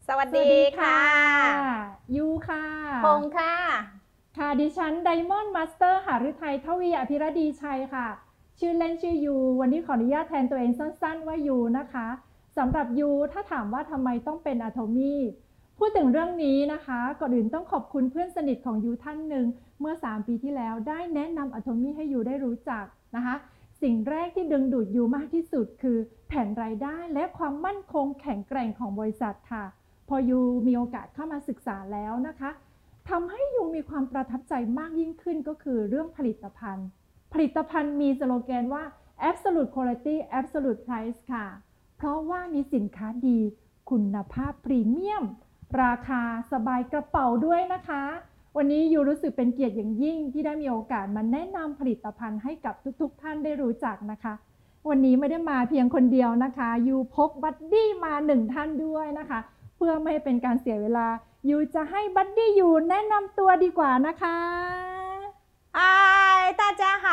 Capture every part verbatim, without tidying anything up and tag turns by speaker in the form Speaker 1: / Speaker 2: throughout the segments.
Speaker 1: สวัสดีค่ะ
Speaker 2: ยูค่ะ
Speaker 1: พงค่ะ
Speaker 2: ค่ะดิฉันไดมอนด์มาสเตอร์หฤทัยทวีอภิรดีชัยค่ะชื่อเล่นชื่อยูวันนี้ขออนุญาตแทนตัวเองสั้นๆว่ายูนะคะสำหรับยูถ้าถามว่าทำไมต้องเป็นอะโทมี่พูดถึงเรื่องนี้นะคะก่อนอื่นต้องขอบคุณเพื่อนสนิทของยูท่านหนึ่งเมื่อสามปีที่แล้วได้แนะนำอะโทมี่ให้ยูได้รู้จักนะคะสิ่งแรกที่ดึงดูดยูมากที่สุดคือแผนรายได้และความมั่นคงแข็งแกร่งของบริษัทค่ะพอยูมีโอกาสเข้ามาศึกษาแล้วนะคะทำให้ยูมีความประทับใจมากยิ่งขึ้นก็คือเรื่องผลิตภัณฑ์ผลิตภัณฑ์มีสโลแกนว่า Absolute Quality Absolute Price ค่ะเพราะว่ามีสินค้าดีคุณภาพพรีเมียมราคาสบายกระเป๋าด้วยนะคะวันนี้ยูรู้สึกเป็นเกียรติอย่างยิ่งที่ได้มีโอกาสมาแนะนำผลิตภัณฑ์ให้กับทุกๆท่านได้รู้จักนะคะวันนี้ไม่ได้มาเพียงคนเดียวนะคะยูพกบัดดี้มาหนึ่งท่านด้วยนะคะเพื่อไม่ให้เป็นการเสียเวลายูจะให้บัดดี้ยูแนะนำตัวดีกว่านะคะ
Speaker 1: 嗨大家好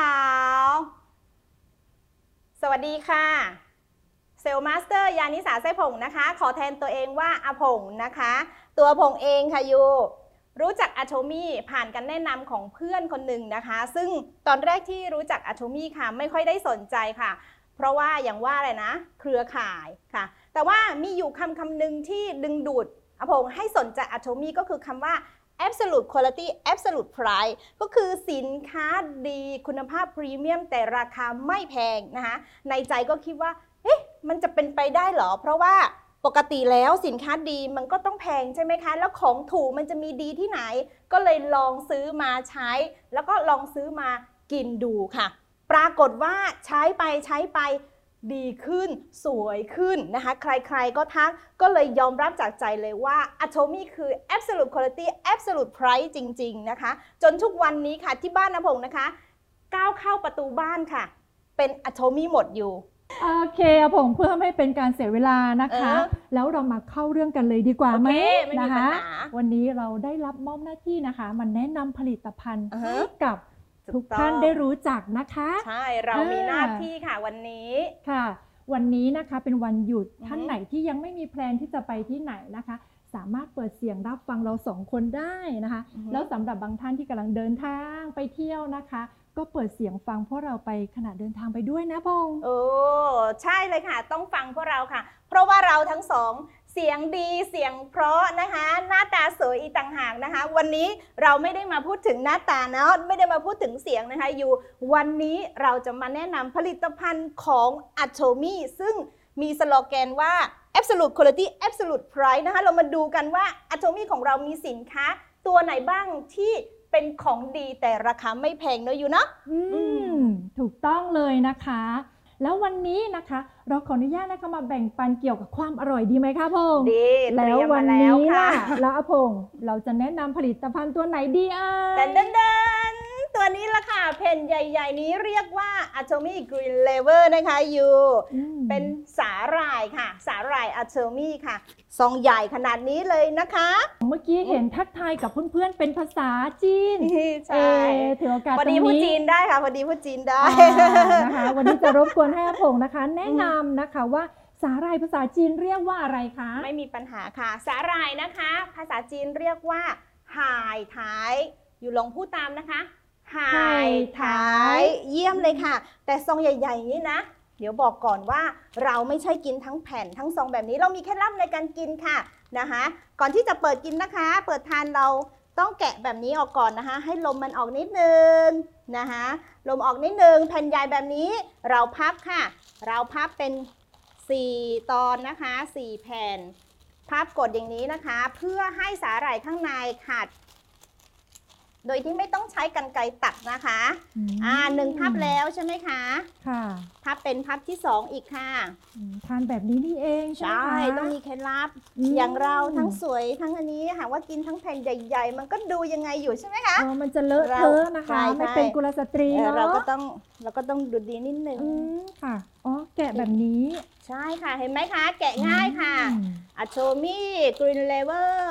Speaker 1: สวัสดีค่ะเซลล์มาสเตอร์ยานิสาไส้ผงนะคะขอแทนตัวเองว่าอาผงนะคะตัวผงเองค่ะยูรู้จักอะโทมี่ผ่านการแนะนำของเพื่อนคนหนึ่งนะคะซึ่งตอนแรกที่รู้จักอะโทมี่ค่ะไม่ค่อยได้สนใจค่ะเพราะว่าอย่างว่าอะไรนะเครือข่ายค่ะแต่ว่ามีอยู่คำคำหนึ่งที่ดึงดูดอาผงให้สนใจอะโทมี่ก็คือคำว่า Absolute Quality Absolute Price ก็คือสินค้าดีคุณภาพพรีเมียมแต่ราคาไม่แพงนะคะในใจก็คิดว่าเอ๊ะมันจะเป็นไปได้เหรอเพราะว่าปกติแล้วสินค้าดีมันก็ต้องแพงใช่ไหมคะแล้วของถูกมันจะมีดีที่ไหนก็เลยลองซื้อมาใช้แล้วก็ลองซื้อมากินดูค่ะปรากฏว่าใช้ไปใช้ไปดีขึ้นสวยขึ้นนะคะใครๆก็ทักก็เลยยอมรับจากใจเลยว่า อะโทมี่ คือ Absolute Quality Absolute Price จริงๆนะคะจนทุกวันนี้ค่ะที่บ้านอาผงนะคะก้าวเข้าประตูบ้านค่ะเป็น อะโทมี่ หมดอยู่
Speaker 2: โอเคผมเพื่อไม่เป็นการเสียเวลานะคะแล้วเรามาเข้าเรื่องกันเลยดีกว่าไหมนะคะวันนี้เราได้รับมอบหน้าที่นะคะมันแนะนำผลิตภัณฑ์ให้กับทุกท่านได้รู้จักนะคะ
Speaker 1: ใช่เรามีหน้าที่ค่ะวันนี้
Speaker 2: ค่ะวันนี้นะคะเป็นวันหยุดท่านไหนที่ยังไม่มีแพลนที่จะไปที่ไหนนะคะสามารถเปิดเสียงรับฟังเราสองคนได้นะคะแล้วสำหรับบางท่านที่กำลังเดินทางไปเที่ยวนะคะก็เปิดเสียงฟังพวกเราไปขณะเดินทางไปด้วยนะพงษ์
Speaker 1: โอ้ใช่เลยค่ะต้องฟังพวกเราค่ะเพราะว่าเราทั้งสองเสียงดีเสียงเพราะนะคะหน้าตาสวยอีกต่างหากนะคะวันนี้เราไม่ได้มาพูดถึงหน้าตาเนาะไม่ได้มาพูดถึงเสียงนะคะอยู่วันนี้เราจะมาแนะนำผลิตภัณฑ์ของ อะโทมี่ ซึ่งมีสโลแกนว่า Absolute Quality Absolute Price นะคะเรามาดูกันว่า อะโทมี่ ของเรามีสินค้าตัวไหนบ้างที่เป็นของดีแต่ราคาไม่แพงเนอะอยู่เนาะ
Speaker 2: อืมถูกต้องเลยนะคะแล้ววันนี้นะคะเราขออนุญาตนะคะมาแบ่งปันเกี่ยวกับความอร่อยดีไหมคะพงษ์
Speaker 1: ดี
Speaker 2: แล้ววันนี้ล่ะแล้วพงษ์เราจะแนะนำผลิตภัณฑ์ตัวไหนดีอ่ะ
Speaker 1: เดินเดินเดินตัวนี้ละค่ะแผ่นใหญ่ๆนี้เรียกว่า อะโทมี่ Green Level นะคะยูเป็นสาหร่ายค่ะสาหร่าย อะโทมี่ ค่ะซองใหญ่ขนาดนี้เลยนะคะ
Speaker 2: เมื่อกี้เห็นทักทายกับเพื่อนๆเป็นภาษาจีน
Speaker 1: ใช่
Speaker 2: ถือโอกาสตรงนี้
Speaker 1: พอดีพูดจีนได้ค่ะพอดีพูดจีนได้
Speaker 2: นะคะวันนี้จะรบกวนให้พงษ์นะคะแนะนำนะคะว่าสาหร่ายภาษาจีนเรียกว่าอะไรคะ
Speaker 1: ไม่มีปัญหาค่ะสาหร่ายนะคะภาษาจีนเรียกว่าห่ายท้ายอยู่ลองพูดตามนะคะห่ายท้ายเยี่ยมเลยค่ะแต่ซองใหญ่ๆนี้นะเดี๋ยวบอกก่อนว่าเราไม่ใช่กินทั้งแผ่นทั้งซองแบบนี้เรามีเคล็ดลับในการกินค่ะนะคะก่อนที่จะเปิดกินนะคะเปิดทานเราต้องแกะแบบนี้ออกก่อนนะคะให้ลมมันออกนิดนึงนะคะลมออกนิดนึงแผ่นใหญ่แบบนี้เราพับค่ะเราพับเป็นสี่ตอนนะคะสี่แผ่นพับกดอย่างนี้นะคะเพื่อให้สาหร่ายข้างในขาดโดยที่ไม่ต้องใช้กรรไกรตัดนะคะอ่าหนึ่งพับแล้วใช่ไหมคะ
Speaker 2: ค่ะ
Speaker 1: พับเป็นพับที่สองอีกค่ะ
Speaker 2: ทานแบบนี้นี่เองใช่ไหมคะ
Speaker 1: ใช่ต้องมีเคล็ดลับอย่างเราทั้งสวยทั้งอันนี้ค่ะว่ากินทั้งแผ่นใหญ่ๆมันก็ดูยังไงอยู่ใช่ไหมคะ
Speaker 2: อ๋อมันจะเลอะเทอะนะคะไม่เป็นกุลสตรีเนาะ
Speaker 1: เราก็ต้องเราก็ต้องดูดีนิดนึง
Speaker 2: ค่ะอ๋อแกะแบบนี้
Speaker 1: ใช่ค่ะเห็นไหมคะแกะง่ายค่ะ อะโทมี่ Green Level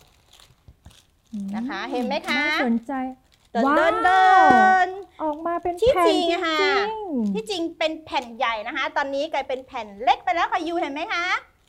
Speaker 1: นะคะเห็นไหมคะ
Speaker 2: น่าสนใจ
Speaker 1: เดินเดินเดิน
Speaker 2: ออกมาเป็น
Speaker 1: ที่จริงค่ะที่จริงเป็นแผ่นใหญ่นะคะตอนนี้กลายเป็นแผ่นเล็กไปแล้วค่ะยูเห็นไหมคะ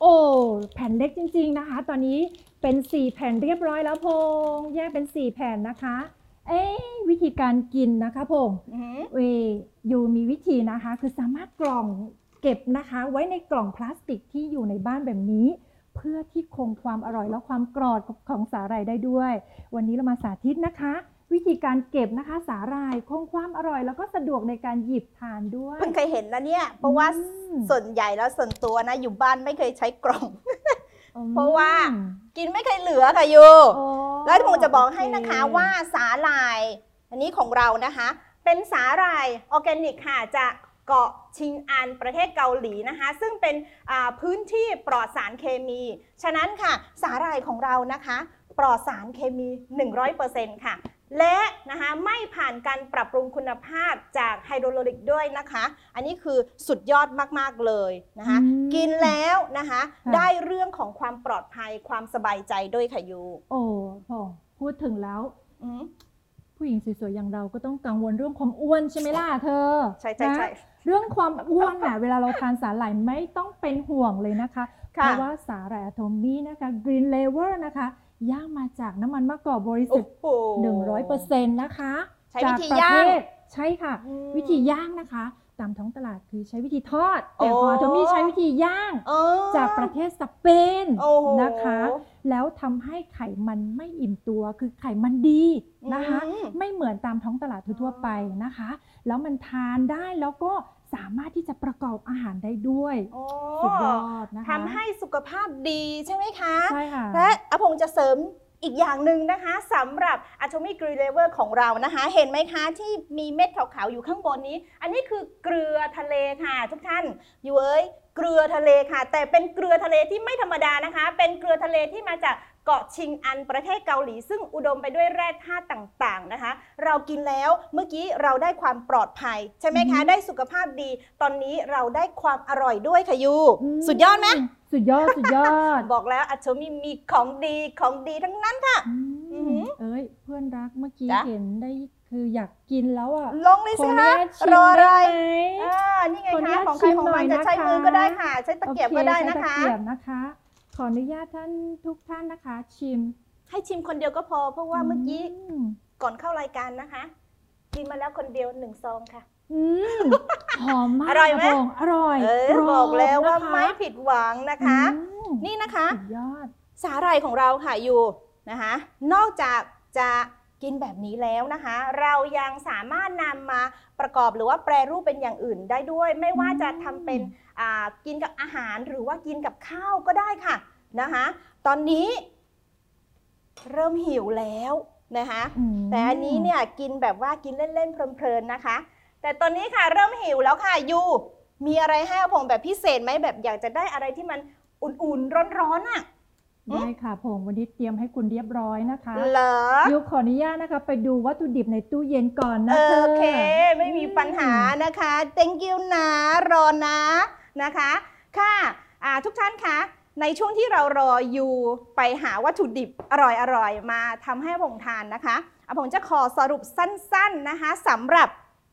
Speaker 2: โอ้แผ่นเล็กจริงๆนะคะ ตอนนี้เป็นสี่แผ่นเรียบร้อยแล้วพงษ์แยกเป็นสี่แผ่นนะคะ เอ๊ะวิธีการกินนะคะพงษ์
Speaker 1: อือหือ
Speaker 2: เวยยูมีวิธีนะคะ คือสามารถกล่องเก็บนะคะ ไว้ในกล่องพลาสติกที่อยู่ในบ้านแบบนี้ เพื่อที่คงความอร่อยและความกรอบของสาหร่ายได้ด้วย วันนี้เรามาสาธิตนะคะ วิธีการเก็บนะคะสาหร่ายคงความอร่อยแล้วก็สะดวกในการหยิบทานด้วย
Speaker 1: เพิ่งเคยเห็นนะเนี่ยเพราะว่า
Speaker 2: อืม
Speaker 1: ส่วนใหญ่แล้วส่วนตัวนะอยู่บ้านไม่เคยใช้กล่อง
Speaker 2: อืม
Speaker 1: เพราะว่า กินไม่เคยเหลือค่ะยู
Speaker 2: โอ้
Speaker 1: แล้วผมจะบอกให้นะคะ
Speaker 2: โอเ
Speaker 1: ว่าสาหร่ายอันนี้ของเรานะคะ เป็นสาหร่ายออร์แกนิกค่ะจากเกาะชิงอันประเทศเกาหลีนะคะ ซึ่งเป็นอ่าพื้นที่ปลอดสารเคมี ฉะนั้นค่ะสาหร่ายของเรานะคะ ปลอดสารเคมี หนึ่งร้อยเปอร์เซ็นต์ ค่ะ และนะคะไม่ผ่านการปรับปรุงคุณภาพจากไฮโดรโลลิกด้วยนะคะ อันนี้คือสุดยอดมากๆเลยนะคะ
Speaker 2: อืม
Speaker 1: กินแล้วนะคะ
Speaker 2: ค่ะ
Speaker 1: ได้เรื่องของความปลอดภัยความสบายใจด้วยค่ะยู
Speaker 2: โอ้พงพูดถึงแล้ว
Speaker 1: อืม
Speaker 2: ผู้หญิงสวยๆอย่างเราก็ต้องกังวลเรื่องความอ้วนใช่ไหมล่ะเธอ
Speaker 1: ใช่ใช่ใช่
Speaker 2: นะเรื่องความอ้วนน่ะ เวลาเราทานสาหร่ายไม่ต้องเป็นห่วงเลยนะคะ เพ
Speaker 1: ค่ะ
Speaker 2: ราะว่าสาหร่ายอะโทมี่นะคะกรีนเลเวอร์นะคะย่างมาจากน้ำมันมะกอกบริสุ
Speaker 1: โอ้
Speaker 2: ทธิ์
Speaker 1: โห
Speaker 2: หนึ่งร้อยเปอร์เซ็นต์ นะคะ
Speaker 1: ใช้วิธี
Speaker 2: จกประ
Speaker 1: ย่าง
Speaker 2: เทศใช่ค่ะ
Speaker 1: อืม
Speaker 2: วิธีย่างนะคะ ตามท้องตลาดคือใช้วิธีทอด แต่
Speaker 1: โอ้
Speaker 2: ของอะโทมี่ใช้วิธีย่าง
Speaker 1: อ๋อ
Speaker 2: จากประเทศสเปน
Speaker 1: โอ้โห
Speaker 2: นะคะ แล้วทำให้ไขมันไม่อิ่มตัวคือไขมันดีนะคะ
Speaker 1: อืม
Speaker 2: ไม่เหมือนตามท้องตลาดทั่วๆไปนะคะ แล้วมันทานได้แล้วก็สามารถที่จะประกอบอาหารได้ด้วย
Speaker 1: โอ้
Speaker 2: สุดยอดนะคะ
Speaker 1: ทำให้สุขภาพดีใช่ไหมคะ
Speaker 2: ใช่ค่ะ
Speaker 1: และอภงจะเสริมอีกอย่างหนึ่งนะคะสำหรับ Atomic Green Level ของเรานะคะ เห็นไหมคะที่มีเม็ดขาวๆอยู่ข้างบนนี้ อันนี้คือเกลือทะเลค่ะทุกท่านอยู่เอ้ยเกลือทะเลค่ะ แต่เป็นเกลือทะเลที่ไม่ธรรมดานะคะ เป็นเกลือทะเลที่มาจากเกาะชิงอันประเทศเกาหลี ซึ่งอุดมไปด้วยแร่ธาตุต่างๆนะคะ เรากินแล้วเมื่อกี้เราได้ความปลอดภัยใช่ไหมคะ
Speaker 2: อืม
Speaker 1: ได้สุขภาพดี ตอนนี้เราได้ความอร่อยด้วยค่ะยู
Speaker 2: ม
Speaker 1: สุดยอดไหม
Speaker 2: สุดยอด สุดยอด
Speaker 1: บอกแล้วอัจฉริมีของดีของดีทั้งนั้นค่ะ
Speaker 2: อื
Speaker 1: อือ
Speaker 2: ม
Speaker 1: หือ
Speaker 2: เอ้ยเพื่อนรักเมื่อกี้
Speaker 1: จ๊ะ
Speaker 2: เห็นได้คืออยากกินแล้วอ่ะ
Speaker 1: ลงเลย
Speaker 2: ขอ
Speaker 1: สิ
Speaker 2: อนุ
Speaker 1: คะ
Speaker 2: ญาตชิม
Speaker 1: รออะไร
Speaker 2: ได้ไหม
Speaker 1: อ่านี่ไง
Speaker 2: ขออนุ
Speaker 1: คะ
Speaker 2: ญาต
Speaker 1: ของใคร
Speaker 2: ชิม
Speaker 1: ของ
Speaker 2: หน่
Speaker 1: มั
Speaker 2: อนย
Speaker 1: จะใช้
Speaker 2: นะคะ
Speaker 1: มือก็ได้ค่ะ ใช้ตะเกียบ
Speaker 2: โอ
Speaker 1: ก็ได้
Speaker 2: ใช้
Speaker 1: นะ
Speaker 2: ต
Speaker 1: คะ
Speaker 2: เกียบนะคะ ขออนุญาตท่านทุกท่านนะคะ ชิม
Speaker 1: ให้ชิมคนเดียวก็พอ เพราะว่าเมื่อกี้
Speaker 2: ม
Speaker 1: ก่อนเข้ารายการนะคะ กินมาแล้วคนเดียวหนึ่งซองค่ะ
Speaker 2: อืมหอมมาก
Speaker 1: อร่อยไหม
Speaker 2: ค่ะพงอร่อย
Speaker 1: เออก
Speaker 2: ร
Speaker 1: บอกแล้วว่า
Speaker 2: นะคะ
Speaker 1: ไม่ผิดหวังนะคะ
Speaker 2: อืม
Speaker 1: นี่นะคะ
Speaker 2: สุดยอด
Speaker 1: สาหร่ายของเราค่ะอยู่นะคะ นอกจากจะกินแบบนี้แล้วนะคะ เรายังสามารถนำมาประกอบหรือว่าแปรรูปเป็นอย่างอื่นได้ด้วย ไม่ว่าจะทำเป็นอ่ากินกับอาหารหรือว่ากินกับข้าวก็ได้ค่ะนะคะ ตอนนี้เริ่มหิวแล้วนะคะ
Speaker 2: อืม
Speaker 1: แต่อันนี้เนี่ยกินแบบว่ากินเล่นๆเพลินๆนะคะ แต่ตอนนี้ค่ะเริ่มหิวแล้วค่ะยูมีอะไรให้อาผงแบบพิเศษไหมแบบอยากจะได้อะไรที่มันอุ่นๆร้อนๆอ่ะ
Speaker 2: ได้ค่ะพงวันนี้เตรียมให้คุณเรียบร้อยนะคะ
Speaker 1: เหรอ
Speaker 2: ยูขออนุญาตนะคะ ไปดูวัตถุดิบในตู้เย็นก่อนนะ
Speaker 1: เออ
Speaker 2: เธอ
Speaker 1: โอเค ไม่มีปัญหานะคะ thank you นะรอนะนะคะค่ะอ่าทุกท่านคะในช่วงที่เรารออยู่ไปหาวัตถุดิบอร่อยๆมาทำให้อาผงทานนะคะอาผงจะขอสรุปสั้นๆนะคะสำหรับ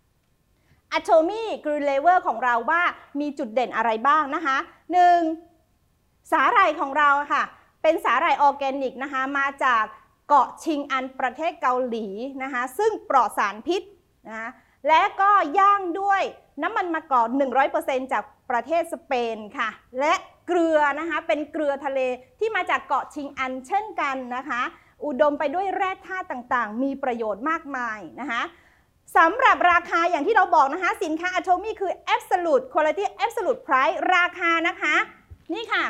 Speaker 1: Atomy Green Level ของเราว่ามีจุดเด่นอะไรบ้างนะคะหนึ่งสาหร่ายของเราค่ะ เป็นสาหร่ายออร์แกนิกนะคะมาจากเกาะชิงอันประเทศเกาหลีนะคะซึ่งปลอดสารพิษนะคะและก็ย่างด้วยน้ำมันมะกอก หนึ่งร้อยเปอร์เซ็นต์ จากประเทศสเปนค่ะและเกลือนะคะเป็นเกลือทะเลที่มาจากเกาะชิงอันเช่นกันนะคะอุดมไปด้วยแร่ธาตุต่างๆ มีประโยชน์มากมายนะคะสำหรับราคาอย่างที่เราบอกนะคะสินค้า Atomy คือ Absolute Quality Absolute Price ราคานะคะนี่ค่ะ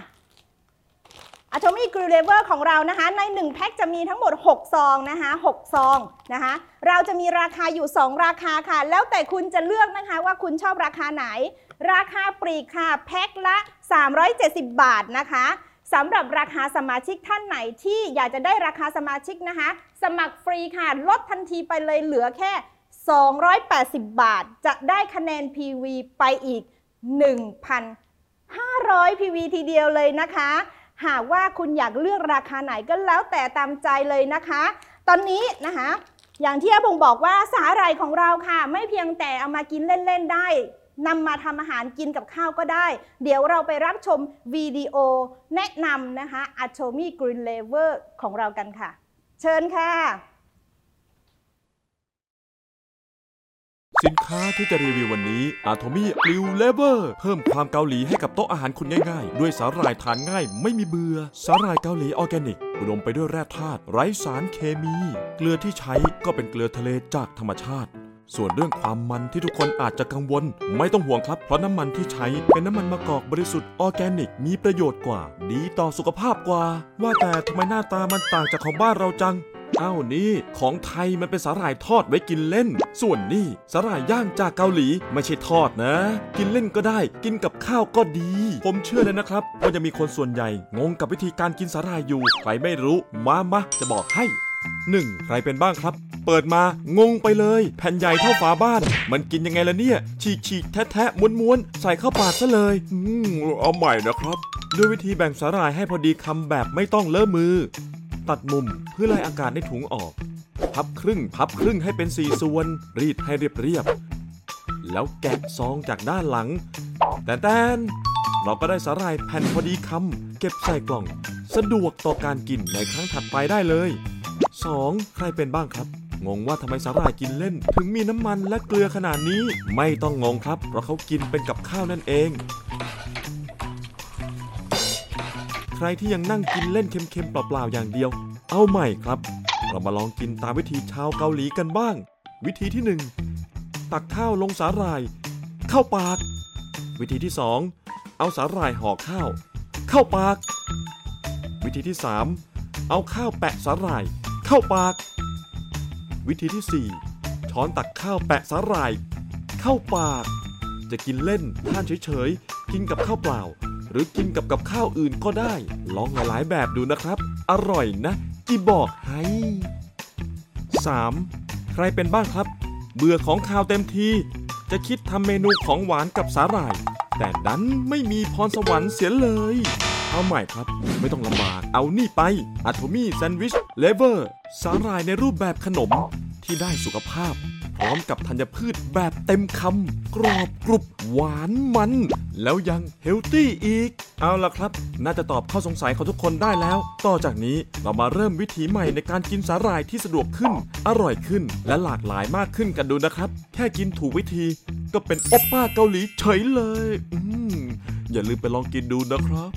Speaker 1: Atomy Green Level ของเรานะคะในหนึ่งแพ็คจะมีทั้งหมดหกซองนะคะหกซองนะคะเราจะมีราคาอยู่สองราคาค่ะแล้วแต่คุณจะเลือกนะคะว่าคุณชอบราคาไหนราคาปลีกค่ะแพ็คละสามร้อยเจ็ดสิบบาทนะคะสำหรับราคาสมาชิกท่านไหนที่อยากจะได้ราคาสมาชิกนะคะสมัครฟรีค่ะลดทันทีไปเลยเหลือแค่สองร้อยแปดสิบบาทจะได้คะแนน พี วี ไปอีก หนึ่งพันห้าร้อย พี วี ทีเดียวเลยนะคะหากว่าคุณอยากเลือกราคาไหนก็แล้วแต่ตามใจเลยนะคะ ตอนนี้นะคะอย่างที่อาผงบอกว่าสาหร่ายของเราค่ะไม่เพียงแต่เอามากินเล่นๆได้นำมาทำอาหารกินกับข้าวก็ได้เดี๋ยวเราไปรับชมวิดีโอแนะนำนะคะ Atomy Green Lever ของเรากันค่ะเชิญค่ะ
Speaker 3: สินค้าที่จะรีวิววันนี้ Atomy Green Lever เพิ่มความเกาหลีให้กับโต๊ะอาหารคุณง่ายๆด้วยสาหร่ายทานง่ายไม่มีเบื่อสาหร่ายเกาหลีออร์แกนิกอุดมไปด้วยแร่ธาตุไร้สารเคมี เกลือที่ใช้ก็เป็นเกลือทะเลจากธรรมชาติส่วนเรื่องความมันที่ทุกคนอาจจะกังวลไม่ต้องห่วงครับเพราะน้ำมันที่ใช้เป็นน้ำมันมะกอกบริสุทธิ์ออร์แกนิกมีประโยชน์กว่าดีต่อสุขภาพกว่าว่าแต่ทำไมหน้าตามันต่างจากของบ้านเราจังอ้าวนี่ของไทยมันเป็นสาหร่ายทอดไว้กินเล่นส่วนนี่สาหร่ายย่างจากเกาหลีไม่ใช่ทอดนะกินเล่นก็ได้กินกับข้าวก็ดีผมเชื่อเลยนะครับว่าจะมีคนส่วนใหญ่งงกับวิธีการกินสาหร่ายอยู่ใครไม่รู้มามาจะบอกให้หนึ่งใครเป็นบ้างครับเปิดมางงไปเลยแผ่นใหญ่เท่าฝาบ้านมันกินยังไงล่ะเนี่ยฉีกฉีกแทะแทะม้วนม้วนใส่เข้าปากซะเลยอืมเอาใหม่นะครับด้วยวิธีแบ่งสาหร่ายให้พอดีคำแบบไม่ต้องเลอะมือตัดมุมเพื่อไล่อากาศในถุงออกพับครึ่งพับครึ่งให้เป็นสี่ส่วนรีดให้เรียบๆแล้วแกะซองจากด้านหลังแต่แตนเราก็ได้สาหร่ายแผ่นพอดีคำเก็บใส่กล่องสะดวกต่อการกินในครั้งถัดไปได้เลยสองใครเป็นบ้างครับงงว่าทำไมสาหร่ายกินเล่นถึงมีน้ำมันและเกลือขนาดนี้ไม่ต้องงงครับเพราะเขากินเป็นกับข้าวนั่นเองใครที่ยังนั่งกินเล่นเค็มๆเปล่าๆอย่างเดียวเอาใหม่ครับเรามาลองกินตามวิธีชาวเกาหลีกันบ้างวิธีที่หนึ่งตักข้าวลงสาหร่ายเข้าปากวิธีที่สองเอาสาหร่ายห่อข้าวเข้าปากวิธีที่สามเอาข้าวแปะสาหร่ายเข้าปากวิธีที่สี่ช้อนตักข้าวแปะสาหร่ายเข้าปากจะกินเล่นทานเฉยๆกินกับข้าวเปล่าหรือกินกับกับข้าวอื่นก็ได้ลองหลายๆแบบดูนะครับอร่อยนะจีบอกให้สามใครเป็นบ้างครับเบื่อของข้าวเต็มทีจะคิดทำเมนูของหวานกับสาหร่ายแต่ดันไม่มีพรสวรรค์เสียเลยเอาใหม่ครับไม่ต้องลำบากเอานี่ไป Atomy Sandwich Lever สาหร่ายในรูปแบบขนมที่ได้สุขภาพพร้อมกับธัญพืชแบบเต็มคำกรอบกรุบหวานมันแล้วยังเฮลตี้อีกเอาล่ะครับน่าจะตอบข้อสงสัยของทุกคนได้แล้วต่อจากนี้เรามาเริ่มวิถีใหม่ในการกินสาหร่ายที่สะดวกขึ้นอร่อยขึ้นและหลากหลายมากขึ้นกันดูนะครับแค่กินถูกวิธีก็เป็นโอปป้าเกาหลีเฉยเลยอืมอย่าลืมไปลองกินดูนะครับ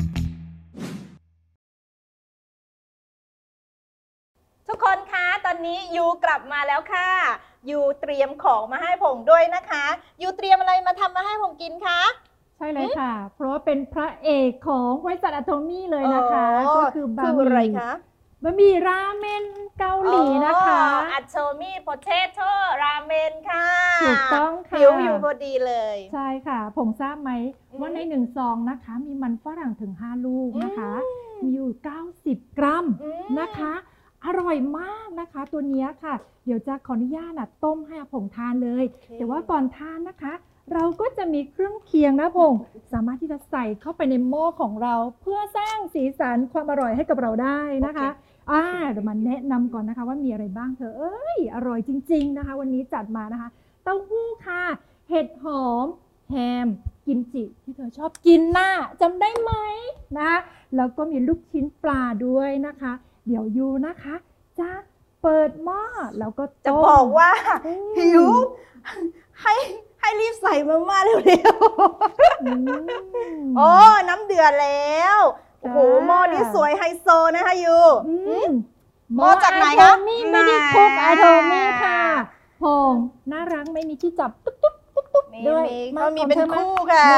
Speaker 1: ทุกคนคะตอนนี้ยูกลับมาแล้วค่ะยูเตรียมของมาให้ผมด้วยนะคะยูเตรียมอะไรมาทำมาให้ผมกินคะ
Speaker 2: ใช่เลยค่ะเพราะว่าเป็นพระเอกของบริษัท Atomy เลยนะคะก็คือบะหมี่บะหมี่ราเมนเกาหลีนะคะ
Speaker 1: Atomy Potato Ramen ค่ะ
Speaker 2: ถูกต้องค่ะ
Speaker 1: หิวอยู่พอดีเลย
Speaker 2: ใช่ค่ะผมทราบไหมว่าในหนึ่งซองนะคะมีมันฝรั่งถึงห้าลูกนะคะมีอยู่เก้าสิบกรัมนะคะอร่อยมากนะคะตัวนี้ค่ะเดี๋ยวจะขออนุญาตนะต้มให้อาผงทานเลย okay. แต่ว่าก่อนทานนะคะเราก็จะมีเครื่องเคียงนะผงสามารถที่จะใส่เข้าไปในหม้อของเราเพื่อสร้างสีสันความอร่อยให้กับเราได้นะคะ okay. อ่าเดี๋ยวมาแนะนำก่อนนะคะว่ามีอะไรบ้างเธอเอ้ยอร่อยจริงๆนะคะวันนี้จัดมานะคะเต้าหู้ค่ะเห็ดหอมแฮมกิมจิที่เธอชอบกินน่ะจำได้ไหมนะคะแล้วก็มีลูกชิ้นปลาด้วยนะคะเดี๋ยวยูนะคะจะเปิดหม้อแล้วก็
Speaker 1: จะบอกว่าหิวให้ให้รีบใส่มาม่าเร็วๆโอ้น้ำเดือดแล้วโอ้โหหม้อนี้สวยไฮโซนะคะยูหม้อจากไหนคะ
Speaker 2: ไม่ได้คุกอะโทมี่ค่ะพงน่ารักไม่มีที่จับตุ๊กตุ๊กตุ๊กตุ๊ก
Speaker 1: ด้วยเขามีเป็นคู่ค่ะ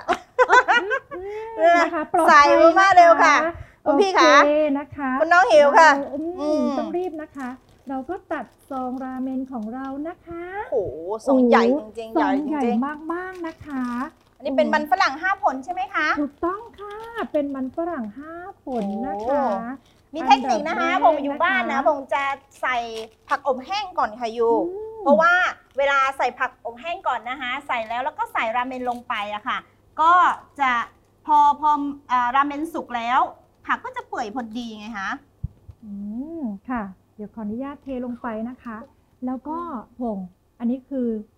Speaker 1: ใส่มาม่าเร็วค่ะคุณพี่คะ
Speaker 2: นะคะ
Speaker 1: คุณน้องหิวค่ะ
Speaker 2: ต้องรีบนะคะเราก็ตัดซองราเมนของเรานะคะ
Speaker 1: โอ้โหซองใหญ่จริงๆ
Speaker 2: ใหญ่ใหญ่มากๆนะคะ
Speaker 1: อันนี้เป็นมันฝรั่งห้าผลใช่ไหมคะ
Speaker 2: ถูกต้องค่ะเป็นมันฝรั่งห้าผลนะคะ
Speaker 1: มีเทคนิคนะคะผมอยู่บ้านนะผมจะใส่ผักอบแห้งก่อนค่ะยูเพราะว่าเวลาใส่ผักอบแห้งก่อนนะคะใส่แล้วแล้วก็ใส่ราเมนลงไปอะค่ะก็จะพอพอราเมนสุกแล้วผักก็จะเปื่อยพอดีไงคะ
Speaker 2: อืมค่ะเดี๋ยวขออนุญาตเทลงไปนะคะแล้วก็ผงอันนี้คือ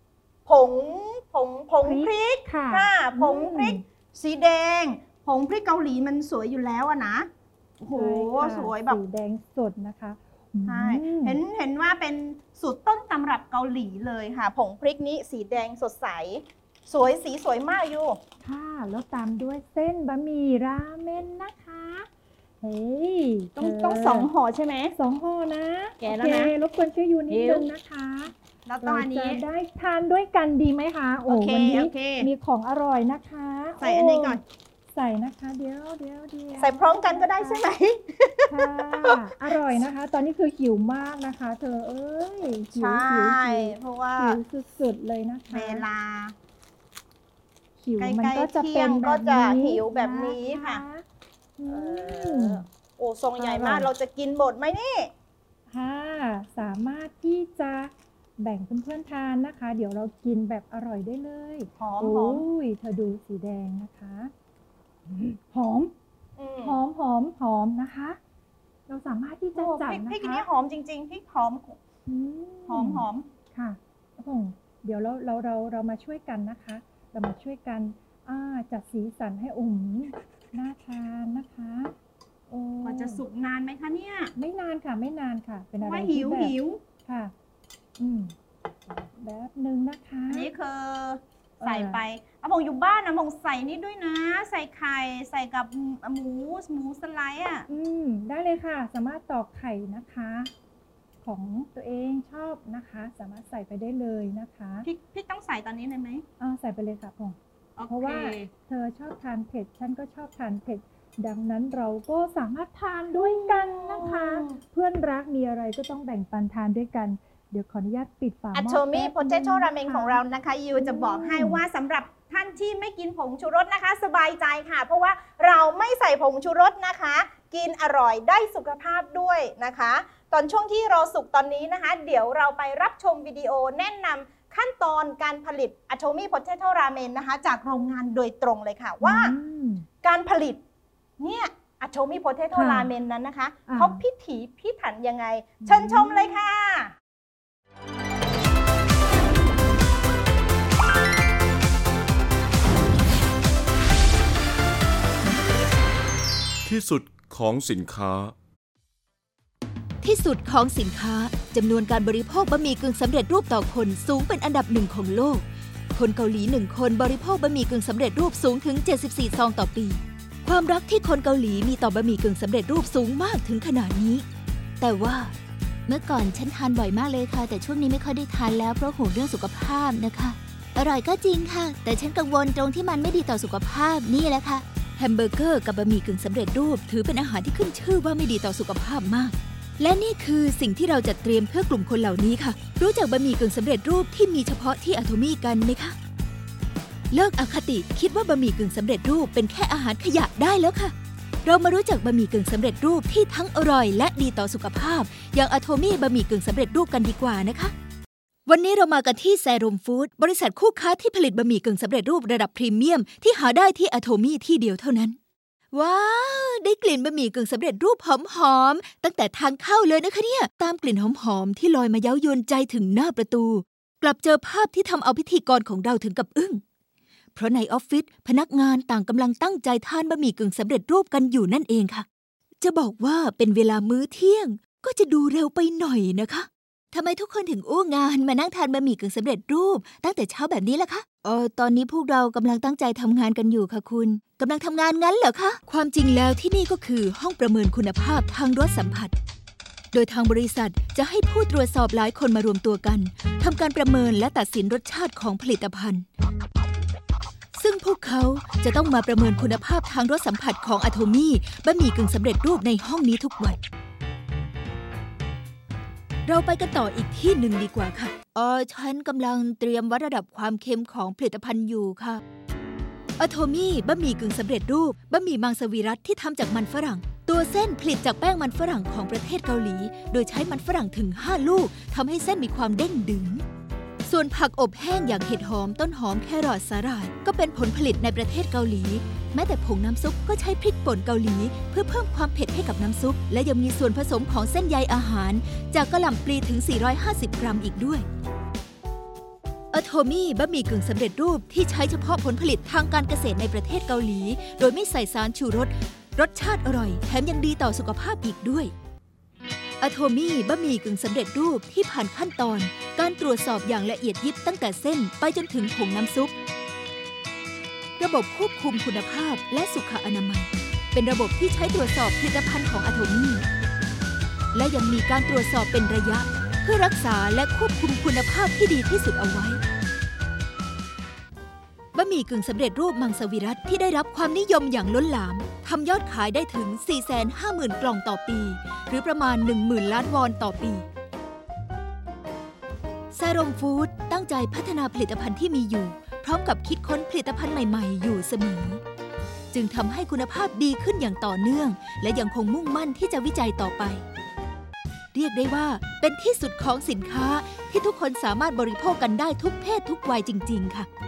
Speaker 1: ผงผงผงพริก
Speaker 2: ค่ะ
Speaker 1: ค่ะผง
Speaker 2: อืม
Speaker 1: พริกสีแดงผงพริกเกาหลีมันสวยอยู่แล้วอะนะโอ้โห
Speaker 2: ใช่ค่ะ
Speaker 1: สวยแบบ
Speaker 2: สีแดงสดนะคะ
Speaker 1: ใช่
Speaker 2: อืม
Speaker 1: เห็นเห็นว่าเป็นสูตรต้นตำรับเกาหลีเลยค่ะ ผงพริกนี้สีแดงสดใส สวยสีสวยมากอยู่
Speaker 2: ค่ะ แล้วตามด้วยเส้นบะหมี่ราเมนนะคะ เฮ้ย
Speaker 1: ต้อง
Speaker 2: เธ
Speaker 1: ต้องสองห่อใช่ไหม
Speaker 2: สองห่อนะ
Speaker 1: แกะแล้วนะ
Speaker 2: โอเครบกวนช่วยยูนิด
Speaker 1: หิว
Speaker 2: นึงนะคะ
Speaker 1: แล้วต
Speaker 2: เรา
Speaker 1: อน
Speaker 2: จะ
Speaker 1: นี้
Speaker 2: ได้ทานด้วยกันดีไหมคะ โอ้
Speaker 1: โอเค
Speaker 2: วันนี้
Speaker 1: โอเค
Speaker 2: มีของอร่อยนะคะ
Speaker 1: ใส่อันนี้ก่อน
Speaker 2: ใส่นะคะ เดี๋ยวเดี๋ยวเดี๋ยว
Speaker 1: ใส่พร้อมกันก็ได้ใช่ไหม
Speaker 2: ค่ะ อร่อยนะคะ ตอนนี้คือหิวมากนะคะ เธอเอ้ยหิ
Speaker 1: ใช
Speaker 2: วหิว่ หิว
Speaker 1: เพราะว่า
Speaker 2: หิวสุดๆเลยนะคะ
Speaker 1: เวลา
Speaker 2: หิว
Speaker 1: ใกล้
Speaker 2: มัน
Speaker 1: ๆ
Speaker 2: ก็จะ
Speaker 1: เที่
Speaker 2: เป็
Speaker 1: ย
Speaker 2: น
Speaker 1: ง
Speaker 2: แบ
Speaker 1: ก็
Speaker 2: บ
Speaker 1: จะ
Speaker 2: นี้
Speaker 1: หิวแบบนี้ค่ะ
Speaker 2: อื
Speaker 1: เอ
Speaker 2: ม
Speaker 1: อโอ้ทรงใหญ่มาก
Speaker 2: อร่อย
Speaker 1: เราจะกินหมดไหมนี่
Speaker 2: ค่ะ สามารถที่จะแบ่งเพื่อนๆทานนะคะ เดี๋ยวเรากินแบบอร่อยได้เลย
Speaker 1: หอม
Speaker 2: โอ้
Speaker 1: หอม
Speaker 2: ยเธอดูสีแดงนะคะหอม
Speaker 1: อืม
Speaker 2: หอมหอมหอมนะคะ เราสามารถที่จะ
Speaker 1: โอ้
Speaker 2: จัด
Speaker 1: พริก
Speaker 2: นะ
Speaker 1: พริกอัน
Speaker 2: คะ
Speaker 1: นี้หอมจริงๆพริกหอม
Speaker 2: อื
Speaker 1: หอมหอม
Speaker 2: ค่ะโอ้โหเดี๋ยวเราเราเราเรามาช่วยกันนะคะ เรามาช่วยกันอ่าจัดสีสันให้อุ่มน่าทานนะคะโอ้
Speaker 1: กว่าจะสุกนานไหมคะเนี่ย
Speaker 2: ไม่นานค่ะไม่นานค่ะ เป็นอะไร
Speaker 1: ว่า
Speaker 2: ที่
Speaker 1: หิว
Speaker 2: แบบ
Speaker 1: หิว
Speaker 2: ค่ะ อืมแบบหนึ่งนะคะ
Speaker 1: อันนี้คือใส่ไปอาผงอยู่บ้านนะผงใส่นี่ด้วยนะ ใส่ไข่ใส่กับหมูหมูสไลด์อ่ะ
Speaker 2: อืมได้เลยค่ะ สามารถตอกไข่นะคะ ของตัวเองชอบนะคะ สามารถใส่ไปได้เลยนะคะ
Speaker 1: พริกพริกต้องใส่ตอนนี้เลยไหม
Speaker 2: อ่าใส่ไปเลยค่ะพง
Speaker 1: โอ
Speaker 2: เพราะ
Speaker 1: เค
Speaker 2: ว่าเธอชอบทานเผ็ด ฉันก็ชอบทานเผ็ด ดังนั้นเราก็สามารถทานด้วยกันนะคะ เพื่อนรักมีอะไรก็ต้องแบ่งปันทานด้วยกัน เดี๋ยวขออนุญาตปิดฝาห
Speaker 1: อั
Speaker 2: ม้อ
Speaker 1: โชมิ
Speaker 2: แป๊บ
Speaker 1: โพเทโต้ราเมงของเรานะคะยูจะบอกให้ว่าสำหรับท่านที่ไม่กินผงชูรสนะคะ สบายใจค่ะ เพราะว่าเราไม่ใส่ผงชูรสนะคะ กินอร่อยได้สุขภาพด้วยนะคะ ตอนช่วงที่รอสุกตอนนี้นะคะ เดี๋ยวเราไปรับชมวิดีโอแนะนำขั้นตอนการผลิตอัโชมิโพเทโต้ราเมนนะคะ จากโรงงานโดยตรงเลยค่ะว่า
Speaker 2: อืม
Speaker 1: การผลิตเนี่ยอัโชมิโพเทโต้
Speaker 2: ค่ะ
Speaker 1: ราเมนนั้นนะคะ
Speaker 2: อ่า
Speaker 1: เขาพิถีพิถันยังไง เชิญชมเลยค่ะ
Speaker 3: ที่สุดของสินค้า
Speaker 4: ที่สุดของสินค้าจำนวนการบริโภคบะหมี่กึ่งสำเร็จรูปต่อคนสูงเป็นอันดับหนึ่งของโลก คนเกาหลีหนึ่งคนบริโภคบะหมี่กึ่งสำเร็จรูปสูงถึงเจ็ดสิบสี่ซองต่อปี ความรักที่คนเกาหลีมีต่อบะหมี่กึ่งสำเร็จรูปสูงมากถึงขนาดนี้ แต่ว่าเมื่อก่อนฉันทานบ่อยมากเลยค่ะ แต่ช่วงนี้ไม่ค่อยได้ทานแล้วเพราะห่วงเรื่องสุขภาพนะคะ อร่อยก็จริงค่ะ แต่ฉันกังวลตรงที่มันไม่ดีต่อสุขภาพนี่แหละค่ะแฮมเบอร์เกอร์กับบะหมี่กึ่งสำเร็จรูปถือเป็นอาหารที่ขึ้นชื่อว่าไม่ดีต่อสุขภาพมาก และนี่คือสิ่งที่เราจัดเตรียมเพื่อกลุ่มคนเหล่านี้ค่ะ รู้จักบะหมี่กึ่งสำเร็จรูปที่มีเฉพาะที่อะโทมี่กันไหมคะ เลิกอคติคิดว่าบะหมี่กึ่งสำเร็จรูปเป็นแค่อาหารขยะได้แล้วค่ะ เรามารู้จักบะหมี่กึ่งสำเร็จรูปที่ทั้งอร่อยและดีต่อสุขภาพ อย่างอะโทมี่บะหมี่กึ่งสำเร็จรูปกันดีกว่านะคะ วันนี้เรามากันที่แซรุมฟู้ดบริษัทคู่ค้าที่ผลิตบะหมี่กึ่งสำเร็จรูประดับพรีเมียมที่หาได้ที่อะโทมี่ที่เดียวเท่านั้น ว้าว ได้กลิ่นบะหมี่กึ่งสำเร็จรูปหอมๆตั้งแต่ทางเข้าเลยนะคะเนี่ยตามกลิ่นหอมๆที่ลอยมาเย้ายวนใจถึงหน้าประตู กลับเจอภาพที่ทำเอาพิธีกรของเราถึงกับอึ้งเพราะในออฟฟิศพนักงานต่างกำลังตั้งใจทานบะหมี่กึ่งสำเร็จรูปกันอยู่นั่นเองค่ะ จะบอกว่าเป็นเวลามื้อเที่ยงก็จะดูเร็วไปหน่อยนะคะทำไมทุกคนถึงอู้งานมานั่งทานบะหมี่กึ่งสำเร็จรูปตั้งแต่เช้าแบบนี้ล่ะคะเออตอนนี้พวกเรากำลังตั้งใจทำงานกันอยู่ค่ะคุณกำลังทำงานงั้นเหรอคะความจริงแล้วที่นี่ก็คือห้องประเมินคุณภาพทางรสสัมผัส โดยทางบริษัทจะให้ผู้ตรวจสอบหลายคนมารวมตัวกันทำการประเมินและตัดสินรสชาติของผลิตภัณฑ์ ซึ่งพวกเขาจะต้องมาประเมินคุณภาพทางรสสัมผัสของอะโทมี่บะหมี่กึ่งสำเร็จรูปในห้องนี้ทุกวันเราไปกันต่ออีกที่หนึ่งดีกว่าค่ะเออฉันกำลังเตรียมวัดระดับความเค็มของผลิตภัณฑ์อยู่ค่ะอะโทมี่บะหมี่กึ่งสำเร็จรูปบะหมี่มังสวิรัติที่ทำจากมันฝรั่งตัวเส้นผลิตจากแป้งมันฝรั่งของประเทศเกาหลีโดยใช้มันฝรั่งถึงห้าลูกทำให้เส้นมีความเด้งดึงส่วนผักอบแห้งอย่างเห็ดหอมต้นหอมแครอทสาหร่ายก็เป็นผลผลิตในประเทศเกาหลีแม้แต่ผงน้ำซุปก็ใช้พริกป่นเกาหลีเพื่อเพิ่มความเผ็ดให้กับน้ำซุปและยังมีส่วนผสมของเส้นใยอาหารจากกะหล่ำปลีถึงสี่ร้อยห้าสิบกรัมอีกด้วยอะโทมี่บะหมี่กึ่งสำเร็จรูปที่ใช้เฉพาะผลผลิตทางการเกษตรในประเทศเกาหลี โดยไม่ใส่สารชูรส รสชาติอร่อยแถมยังดีต่อสุขภาพอีกด้วยอะโทมี่บะหมี่กึ่งสำเร็จรูปที่ผ่านขั้นตอน การตรวจสอบอย่างละเอียดยิบตั้งแต่เส้นไปจนถึงผงน้ำซุป ระบบควบคุมคุณภาพและสุขอนามัย เป็นระบบที่ใช้ตรวจสอบผลิตภัณฑ์ของอะโทมี่และยังมีการตรวจสอบเป็นระยะ เพื่อรักษาและควบคุมคุณภาพที่ดีที่สุดเอาไว้บะหมี่กึ่งสำเร็จรูปมังสวิรัติที่ได้รับความนิยมอย่างล้นหลามทำยอดขายได้ถึง สี่แสนห้าหมื่น กล่องต่อปี หรือประมาณ หนึ่งหมื่น ล้านวอนต่อปีซารมฟู้ดตั้งใจพัฒนาผลิตภัณฑ์ที่มีอยู่ พร้อมกับคิดค้นผลิตภัณฑ์ใหม่ๆอยู่เสมอจึงทำให้คุณภาพดีขึ้นอย่างต่อเนื่องและยังคงมุ่งมั่นที่จะวิจัยต่อไปเรียกได้ว่าเป็นที่สุดของสินค้าที่ทุกคนสามารถบริโภคกันได้ทุกเพศทุกวัยจริงๆค่ะ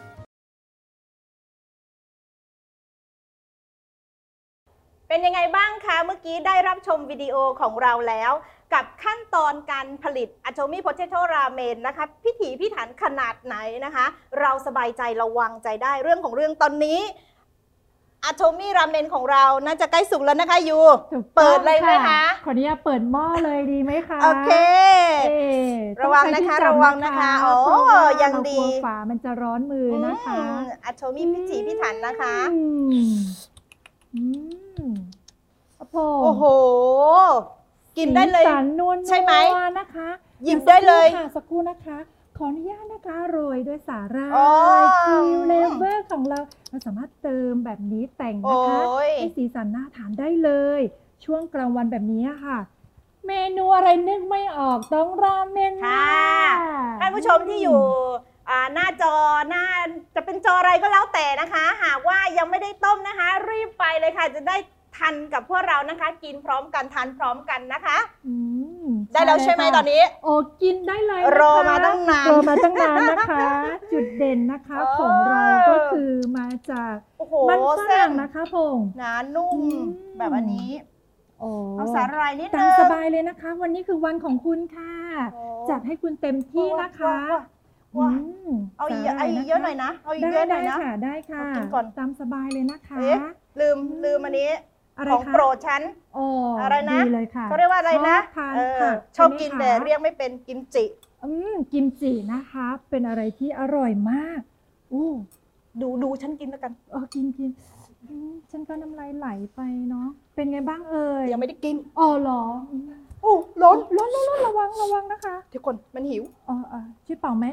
Speaker 1: เป็นยังไงบ้างคะเมื่อกี้ได้รับชมวิดีโอของเราแล้วกับขั้นตอนการผลิตอะโทมี่โพเทโต้ราเมนนะคะพิถีพิถันขนาดไหนนะคะ เราสบายใจระวังใจได้เรื่องของเรื่องตอนนี้อะโทมี่ราเมนของเราน่าจะใกล้สุกแล้วนะคะยู
Speaker 2: ถูกต้อง
Speaker 1: เปิดเลยไหมคะ
Speaker 2: ขออนุญาตเปิดหม้อเลยดีไหมคะ
Speaker 1: โอเค
Speaker 2: เอ๊ะ
Speaker 1: ระวังนะคะ
Speaker 2: ต้องใช้ที่จับ
Speaker 1: ระวังนะคะโอ้
Speaker 2: เพราะว่า
Speaker 1: ยังดี
Speaker 2: เรากลัวฝามันจะร้อนมือนะคะ
Speaker 1: อะโทมี่พิถีพิถันนะคะ
Speaker 2: อืมอืมโอ้โห
Speaker 1: โอ้โห กินได้เลย
Speaker 2: สีสันนวล
Speaker 1: ใช่ไหม
Speaker 2: นะคะ
Speaker 1: หยิบได้เลย
Speaker 2: ค่ะสักครู่นะคะ ขออนุญาตนะคะโรยด้วยสาหร่าย
Speaker 1: โอ้ย
Speaker 2: คิวเลเวอร์ของเราเราสามารถเติมแบบนี้แต่ง
Speaker 1: โอ้
Speaker 2: นะคะ
Speaker 1: ย
Speaker 2: ให้สีสันน่าทานได้เลย ช่วงกลางวันแบบนี้ค่ะ เมนูอะไรนึกไม่ออกต้องราเมน
Speaker 1: ค่ะ ท่านผู้ชมที่อยู่อ่าหน้าจอหน้าจะเป็นจออะไรก็แล้วแต่นะคะ หากว่ายังไม่ได้ต้มนะคะ รีบไปเลยค่ะ จะได้ทันกับพวกเรานะคะ กินพร้อมกันทานพร้อมกันนะคะ
Speaker 2: อืม
Speaker 1: ได้แล้วใช่ไหม
Speaker 2: ค่ะ
Speaker 1: ตอนนี้
Speaker 2: โอ้กินได้เลยนะคะ
Speaker 1: รอมาตั้งนาน
Speaker 2: รอมาตั้งนานนะคะ จุดเด่นนะคะ
Speaker 1: เออ
Speaker 2: ของเราก็คือมาจาก
Speaker 1: โอ้โห
Speaker 2: มันฝ
Speaker 1: เส้
Speaker 2: รั่
Speaker 1: น
Speaker 2: งนะคะพงษ์
Speaker 1: หนานุ่ม
Speaker 2: อืม
Speaker 1: แบบอันนี้
Speaker 2: โอ้
Speaker 1: เอาสาหร่ายนิด
Speaker 2: ตา
Speaker 1: นึ
Speaker 2: ม
Speaker 1: ง
Speaker 2: สบายเลยนะคะ วันนี้คือวันของคุณค่ะ
Speaker 1: โอ้
Speaker 2: จัดให้คุณเต็มที่นะคะ
Speaker 1: ว้า
Speaker 2: อืม
Speaker 1: เอาอีก
Speaker 2: สหร่
Speaker 1: เอาอีกเยอะหน่อยนะ เอาอีก
Speaker 2: ได้
Speaker 1: เยอะหน่
Speaker 2: ได้
Speaker 1: อยนะ
Speaker 2: ค่ะได้ค่ะ
Speaker 1: เอากินก่อน
Speaker 2: ตามสบายเลยนะคะ
Speaker 1: เอ๊ะลืมลืมอันนี้
Speaker 2: อะไร
Speaker 1: ของ
Speaker 2: คะ
Speaker 1: โปรดฉัน
Speaker 2: โอ้
Speaker 1: อะไรนะ
Speaker 2: ดีเลยค่ะ
Speaker 1: เขาเรียกว่าอะไรนะ
Speaker 2: ชอบทาน
Speaker 1: เออ
Speaker 2: ผัก
Speaker 1: ชอบ
Speaker 2: ใไหม
Speaker 1: กิน
Speaker 2: คะ
Speaker 1: แต่เรียกไม่เป็นกิมจิ
Speaker 2: อืมกิมจินะคะ เป็นอะไรที่อร่อยมากอู้
Speaker 1: ดูดูฉันกินแล้วกัน
Speaker 2: เออกินกินอืมฉันก็น้ำลายไหลไปเนาะเป็นไงบ้างเอ่ย
Speaker 1: ยังไม่ได้กิน
Speaker 2: อ๋อเหรอ
Speaker 1: โอ้ร้อน
Speaker 2: ร้อนร้อนร้อนระวังระวังนะคะ
Speaker 1: ทุกคนมันหิว
Speaker 2: อ๋ออ๋อช่วยเป่าไหม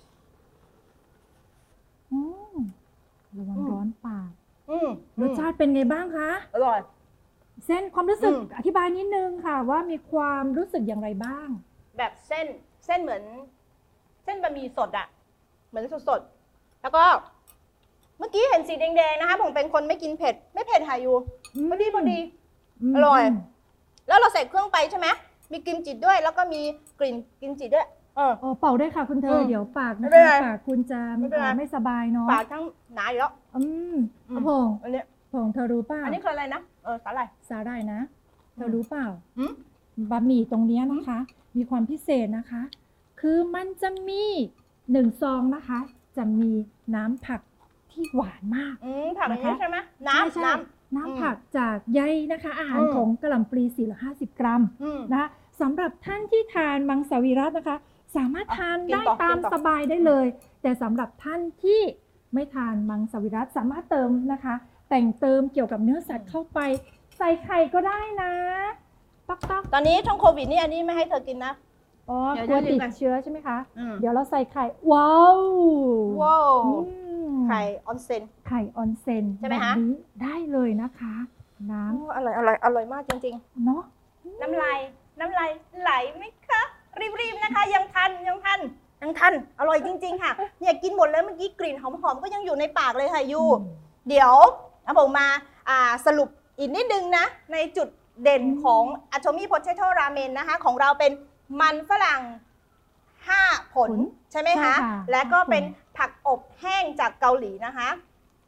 Speaker 2: อืมระวัง
Speaker 1: อืม
Speaker 2: ร้อนปาก
Speaker 1: อืม
Speaker 2: รสชาติเป็นไงบ้างคะ
Speaker 1: อร่อย
Speaker 2: เส้นความรู้สึก
Speaker 1: อืม
Speaker 2: อธิบายนิดนึงค่ะ ว่ามีความรู้สึกอย่างไรบ้าง
Speaker 1: แบบเส้นเส้นเหมือน เส้นบะหมี่สดอะเหมือนสดๆแล้วก็ เมื่อกี้เห็นสีแดงๆนะคะผมเป็นคนไม่กินเผ็ด ไม่เผ็ดหาอยู่พอดีพอดี
Speaker 2: ม
Speaker 1: อร่อย แล้วเราใส่เครื่องไปใช่ไหมมีกิมจิด้วย แล้วก็มีกลิ่นกิมจิด้วย เออ
Speaker 2: อ๋อเป่าได้ค่ะคุณเธอ
Speaker 1: อืม
Speaker 2: เดี๋ยวปากนะ
Speaker 1: ไม่เป็น
Speaker 2: คะ
Speaker 1: ไร
Speaker 2: ปากคุณจะ
Speaker 1: ไม่เป็นไร
Speaker 2: เอ่อไม่สบายเนาะ
Speaker 1: ปากทั้งหนาอยู่แล้ว
Speaker 2: อืม
Speaker 1: อืม
Speaker 2: พงษ์
Speaker 1: อันนี้
Speaker 2: พงษ์เธอรู้เปล่า
Speaker 1: อันนี้คืออะไรนะ เออสาหร่าย
Speaker 2: สาหร่ายนะ เธอ
Speaker 1: อืม
Speaker 2: รู้เปล่า
Speaker 1: อืม
Speaker 2: บะหมี่ตรงเนี้ยนะคะ มีความพิเศษนะคะ คือมันจะมีหนึ่งซองนะคะ จะมีน้ำผักที่หวานมาก
Speaker 1: อืมผักอย่างนี้
Speaker 2: นะคะ
Speaker 1: ใช่ไหม
Speaker 2: ใช่
Speaker 1: น้ำ
Speaker 2: ใช่
Speaker 1: น้
Speaker 2: น้ำผักจากใยนะคะ อาหาร
Speaker 1: อืม
Speaker 2: ของกะหล่ำปลีสี่ร้อยห้าสิบกรัม
Speaker 1: ำอืม
Speaker 2: นะคะสำหรับท่านที่ทานมังสวิรัตินะคะ สามารถทาน
Speaker 1: กิน
Speaker 2: ได้
Speaker 1: ต่อ
Speaker 2: ตาม
Speaker 1: กินต่อ
Speaker 2: สบายได้เลย แต่สำหรับท่านที่ไม่ทานมังสวิรัติสามารถเติมนะคะ แต่งเติมเกี่ยวกับเนื้อสัตว์เข้าไป ใส่ไข่ก็ได้นะต๊อกต๊อก
Speaker 1: ตอนนี้ช่วงโควิดนี่อันนี้ไม่ให้เธอกินนะ
Speaker 2: อ๋อ
Speaker 1: เดี๋ยว
Speaker 2: กลัว
Speaker 1: เดี๋ยว
Speaker 2: ติด
Speaker 1: กัน
Speaker 2: เชื้อใช่ไหมคะ
Speaker 1: อืม
Speaker 2: เดี๋ยวเราใส่ไข่ ว้าว
Speaker 1: ว้าว
Speaker 2: อืม
Speaker 1: ไข่ออนเซ็น
Speaker 2: ไข่ออนเซน
Speaker 1: ใช่ไหม
Speaker 2: แบบ
Speaker 1: คะ
Speaker 2: นี้ได้เลยนะคะ น้
Speaker 1: โอ้อร่อยอร่อยอร่อยมากจริง
Speaker 2: ำเนาะ
Speaker 1: ๆ น้ำลายน้ำลายไหลไหมคะ รีบๆนะคะ ยังทันยังทันยังทันอร่อยจริง ๆ ค่ะ เนี่ยกินหมดแล้วเมื่อกี้กลิ่นหอมๆก็ยังอยู่ในปากเลยค่ะยู เดี๋ยวเอาผมมาอ่าสรุปอีกนิดนึงนะ ในจุดเด่นของ อะโทมี่โพเทโต้ราเมนนะคะ ของเราเป็นมันฝรั่งห้าผล
Speaker 2: ผล
Speaker 1: ใช่ไหมคะ
Speaker 2: ใช่ค่ะ
Speaker 1: และก็
Speaker 2: ห้าผล
Speaker 1: เป็นผักอบแห้งจากเกาหลีนะคะ ห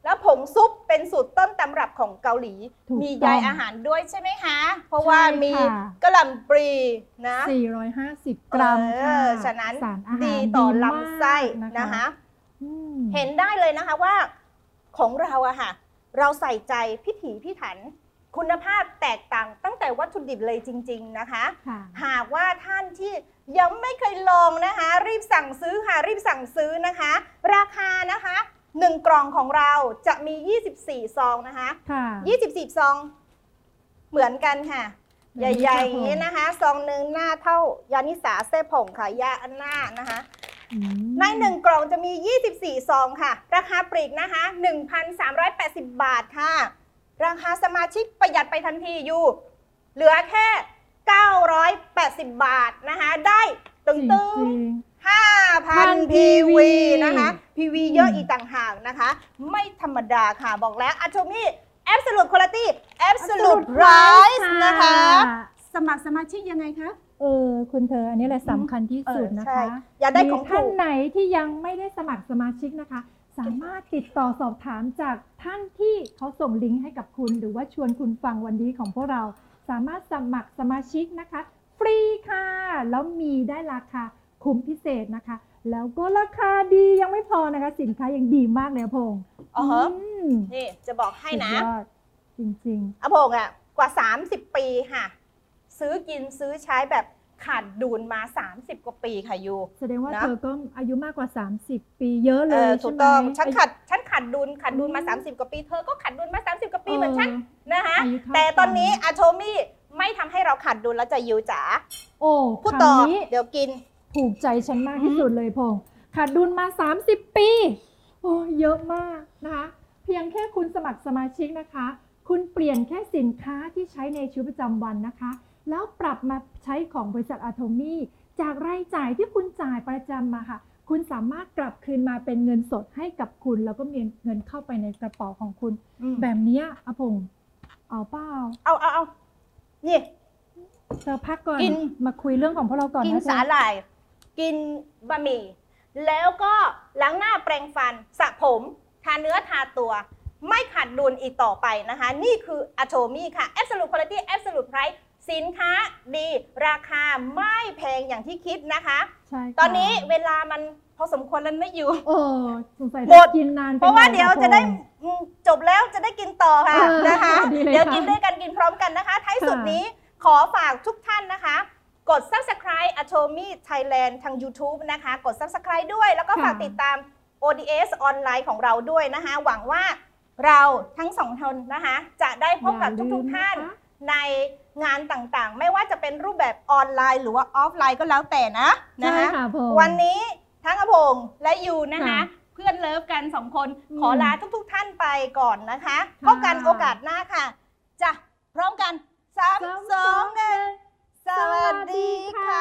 Speaker 1: แล้วผงซุปเป็นสูตรต้นตำรับของเกาหลี
Speaker 2: ถูก
Speaker 1: มี
Speaker 2: ต้
Speaker 1: ใย
Speaker 2: อง
Speaker 1: อาหารด้วยใช่ไหมคะ เพราะว่า
Speaker 2: ใช่
Speaker 1: มี
Speaker 2: ค่ะ
Speaker 1: กะหล่ำปลีนะ
Speaker 2: สี่ร้อยห้าสิบ กรัม
Speaker 1: เอ
Speaker 2: ค่ะ
Speaker 1: อฉะนั้น
Speaker 2: สารอาหาร
Speaker 1: ดีต่อ
Speaker 2: มาก
Speaker 1: ลำไส้นะคะ
Speaker 2: อืม
Speaker 1: เห็นได้เลยนะคะว่าของเราอะค่ะ เราใส่ใจพิถีพิถัน คุณภาพแตกต่างตั้งแต่วัตถุดิบเลยจริง ๆนะคะ
Speaker 2: ค่ะ
Speaker 1: หากว่าท่านที่ยังไม่เคยลองนะคะ รีบสั่งซื้อค่ะรีบสั่งซื้อนะคะ ราคานะคะหนึ่งกล่องของเราจะมียี่สิบสี่ซองนะคะ
Speaker 2: ค่ะ
Speaker 1: ยี่สิบสี่ซองเหมือนกันค่ะ
Speaker 2: เหมื
Speaker 1: ให
Speaker 2: อนกัน
Speaker 1: ญ่ๆอย่างนี้นะคะซองหนึ่งหน้าเท่ายานิสาเส้ผงค่ะยาอันหน้านะคะ
Speaker 2: อืม
Speaker 1: ในหนึ่งกล่องจะมียี่สิบสี่ซองค่ะ ราคาปลีกนะคะ หนึ่งพันสามร้อยแปดสิบ บาทค่ะ ราคาสมาชิกประหยัดไปทันทีอยู่ เหลือแค่ เก้าร้อยแปดสิบ บาทนะคะ ได้ตึง
Speaker 2: จ
Speaker 1: ตึง
Speaker 2: ริง
Speaker 1: ห้าพัน พี วี นะคะ พี วี เยอะอีกต่างหากนะคะ ไม่ธรรมดาค่ะ บอกแล้ว Atomy Absolute Quality Absolute Price นะคะ สมัครสมาชิกยังไงคะ
Speaker 2: เออคุณเธออันนี้แหละสำคัญที่สุดนะ
Speaker 1: เออใช่
Speaker 2: คะ
Speaker 1: อยากได้ของถูก
Speaker 2: มีท่านไหนที่ยังไม่ได้สมัครสมาชิกนะคะ สามารถติดต่อสอบถามจากท่านที่เขาส่งลิงก์ให้กับคุณ หรือว่าชวนคุณฟังวันนี้ของพวกเรา สามารถสมัครสมาชิกนะคะ ฟรีค่ะ แล้วมีได้ราคาคุ้มพิเศษนะคะ แล้วก็ราคาดียังไม่พอนะคะ สินค้ายังดีมากเลยอะพงษ์
Speaker 1: อ๋อฮะ
Speaker 2: ม
Speaker 1: นี่จะบอกให้นะ
Speaker 2: สุดยอดจริง
Speaker 1: อาพงอ่ะกว่า สามสิบ ปีค่ะ ซื้อกินซื้อใช้แบบขาดดุลมา สามสิบ กว่าปีค่ะยู
Speaker 2: ๆ แสดงว่า
Speaker 1: นะ
Speaker 2: เธอก็อายุมากกว่า สามสิบ ปีเยอะเล
Speaker 1: เอย อ
Speaker 2: ใช่
Speaker 1: ถูก
Speaker 2: ไหม
Speaker 1: ต้องฉัน
Speaker 2: อายุ
Speaker 1: ขาดฉันขาดดุลขาดดุลมา
Speaker 2: อืม
Speaker 1: สามสิบ กว่าปี เธอก็ขาดดุลมา สามสิบ กว่าปีเหมือนฉัน
Speaker 2: เออ
Speaker 1: นะคะ
Speaker 2: อายุเท่า
Speaker 1: แต่ตอนนี้
Speaker 2: กัน
Speaker 1: อาโทมี่ไม่ทำให้เราขาดดุลแล้วจะยูจ๋า
Speaker 2: โอ้
Speaker 1: พูดต่อ
Speaker 2: คำนี้
Speaker 1: เดี๋ยวกิน
Speaker 2: ถูกใจฉันมาก
Speaker 1: อืม
Speaker 2: ที่สุดเลยพงษ์ขาดดุลมา สามสิบ ปี โอ้เยอะมากนะคะ เพียงแค่คุณสมัครสมาชิกนะคะ คุณเปลี่ยนแค่สินค้าที่ใช้ในชีวิตประจำวันนะคะ แล้วปรับมาใช้ของบริษัทอะโทมี่จากรายจ่ายที่คุณจ่ายประจำมาค่ะ คุณสามารถกลับคืนมาเป็นเงินสดให้กับคุณ แล้วก็มีเงินเข้าไปในกระเป๋าของคุณ แบบเนี้ยอะพงษ์เอาเปล่า
Speaker 1: เอาเอาเอานี่
Speaker 2: เธอพักก่อน
Speaker 1: กิน
Speaker 2: มาคุยเรื่องของพวกเราก่อน
Speaker 1: กิน
Speaker 2: นะเธอ
Speaker 1: สาหร่าย กินบะหมี่ แล้วก็ล้างหน้าแปรงฟันสระผม ทาเนื้อทาตัว ไม่ขาดดุลอีกต่อไปนะคะ นี่คือ Atomy ค่ะ Absolute Quality Absolute Price สินค้าดี ราคาไม่แพงอย่างที่คิดนะคะ
Speaker 2: ใช่ค่ะ
Speaker 1: ตอนนี้เวลามันพอสมควรแล้วนะอยู่
Speaker 2: โอ้สงสัย
Speaker 1: หมด
Speaker 2: กินนานไป
Speaker 1: เพราะว่า
Speaker 2: หน่อ
Speaker 1: เดี๋ยว
Speaker 2: ค่
Speaker 1: จะได้
Speaker 2: พงษ์
Speaker 1: อืมจบแล้วจะได้กินต่อค่ะ
Speaker 2: เออ
Speaker 1: นะคะ
Speaker 2: ดีเลย
Speaker 1: เดี๋ยว
Speaker 2: ค่ะ
Speaker 1: กินด้วยกันกินพร้อมกันนะคะ ท้ายสุด
Speaker 2: ค่ะ
Speaker 1: นี้ขอฝากทุกท่านนะคะ กด Subscribe Atomy Thailand ทาง YouTube นะคะ กด Subscribe ด้วย แล้วก็ฝากติดตาม โอ ดี เอส ออนไลน์ของเราด้วยนะคะ หวังว่าเราทั้งสองคนนะคะ จะได้พบกับ
Speaker 2: อย่าลื
Speaker 1: ทุก
Speaker 2: ม
Speaker 1: ๆท่าน
Speaker 2: นะคะ
Speaker 1: ในงานต่างๆ ไม่ว่าจะเป็นรูปแบบออนไลน์หรือว่าออฟไลน์ก็แล้วแต่นะนะ
Speaker 2: ใช่
Speaker 1: คะ
Speaker 2: ค่ะพงษ์
Speaker 1: วันนี้ทั้งอภงษ์และยูนะคะ
Speaker 2: ค่ะ
Speaker 1: เพื่อนเลิฟกันสองคน
Speaker 2: อืม
Speaker 1: ขอลาทุกๆท่านไปก่อนนะคะ
Speaker 2: ค่ะ
Speaker 1: พบกันโอกาสหน้าค่ะ จ้ะ พร้อมกันสาม
Speaker 2: สาม
Speaker 1: สองหนึ่งสวัสดีค่ะ